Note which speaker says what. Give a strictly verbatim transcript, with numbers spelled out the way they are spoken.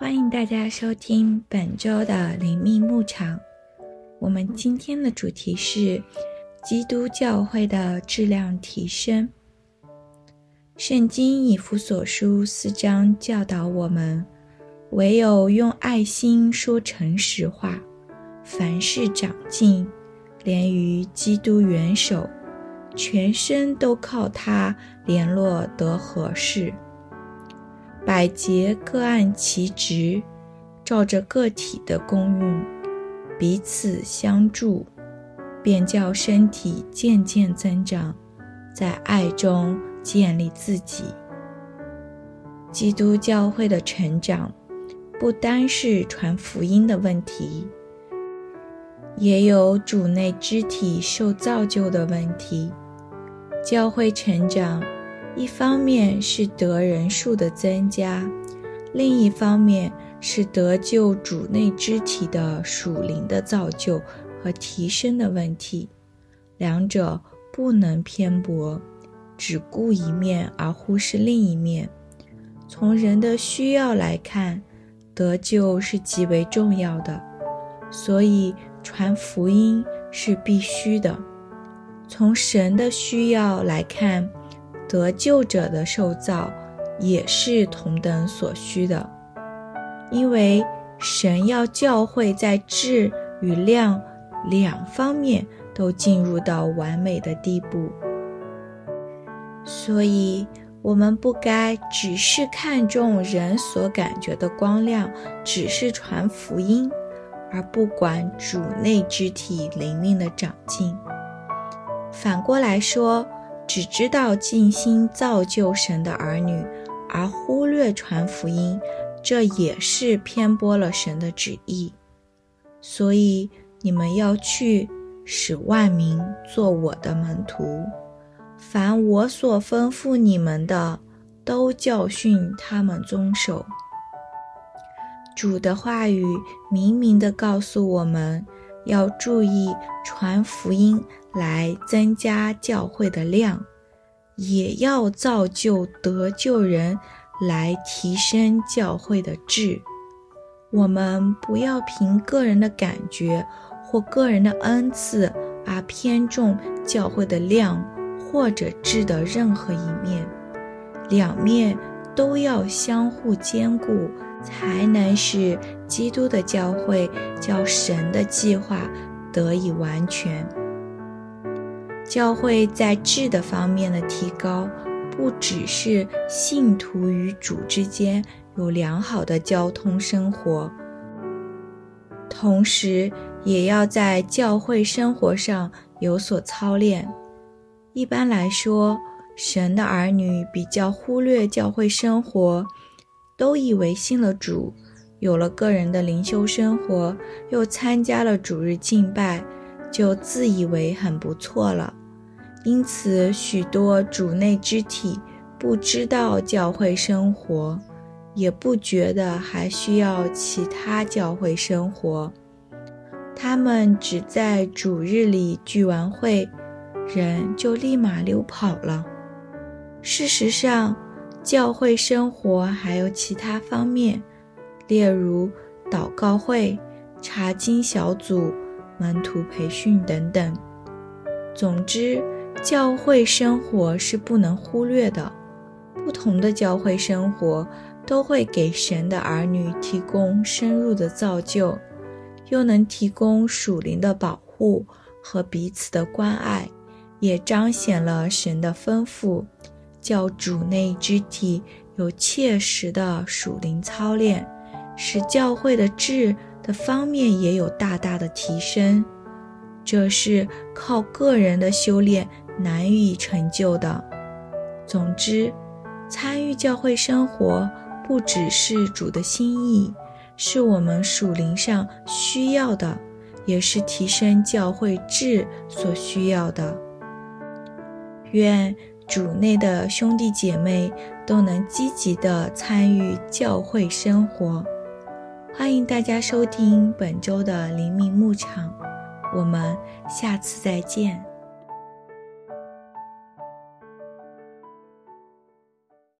Speaker 1: 欢迎大家收听本周的灵命牧场。我们今天的主题是基督教会的质量提升。圣经以弗所书四章教导我们，唯有用爱心说诚实话，凡事长进，连于基督元首，全身都靠他联络得合适。百节各按其职，照着个体的功用，彼此相助，便叫身体渐渐增长，在爱中建立自己。基督教会的成长，不单是传福音的问题，也有主内肢体受造就的问题。教会成长，一方面是得人数的增加，另一方面是得救主内肢体的属灵的造就和提升的问题，两者不能偏颇，只顾一面而忽视另一面。从人的需要来看，得救是极为重要的，所以传福音是必须的。从神的需要来看，得救者的受造也是同等所需的，因为神要教会在质与量两方面都进入到完美的地步。所以我们不该只是看重人所感觉的光亮，只是传福音，而不管主内肢体灵命的长进。反过来说，只知道尽心造就神的儿女，而忽略传福音，这也是偏颇了神的旨意。所以你们要去，使万民做我的门徒，凡我所吩咐你们的，都教训他们遵守。主的话语明明地告诉我们，要注意传福音来增加教会的量，也要造就得救人来提升教会的质。我们不要凭个人的感觉或个人的恩赐而偏重教会的量或者质的任何一面，两面都要相互兼顾，才能使基督的教会叫神的计划得以完全。教会在质的方面的提高，不只是信徒与主之间有良好的交通生活，同时也要在教会生活上有所操练。一般来说，神的儿女比较忽略教会生活，都以为信了主，有了个人的灵修生活，又参加了主日敬拜，就自以为很不错了。因此许多主内肢体不知道教会生活，也不觉得还需要其他教会生活，他们只在主日里聚完会，人就立马溜跑了。事实上，教会生活还有其他方面，例如祷告会、查经小组、门徒培训等等。总之，教会生活是不能忽略的。不同的教会生活都会给神的儿女提供深入的造就，又能提供属灵的保护和彼此的关爱，也彰显了神的吩咐，叫主内肢体有切实的属灵操练，使教会的质的方面也有大大的提升。这是靠个人的修炼难以成就的。总之，参与教会生活不只是主的心意，是我们属灵上需要的，也是提升教会质所需要的。愿主内的兄弟姐妹都能积极地参与教会生活。欢迎大家收听本周的灵命牧场，我们下次再见。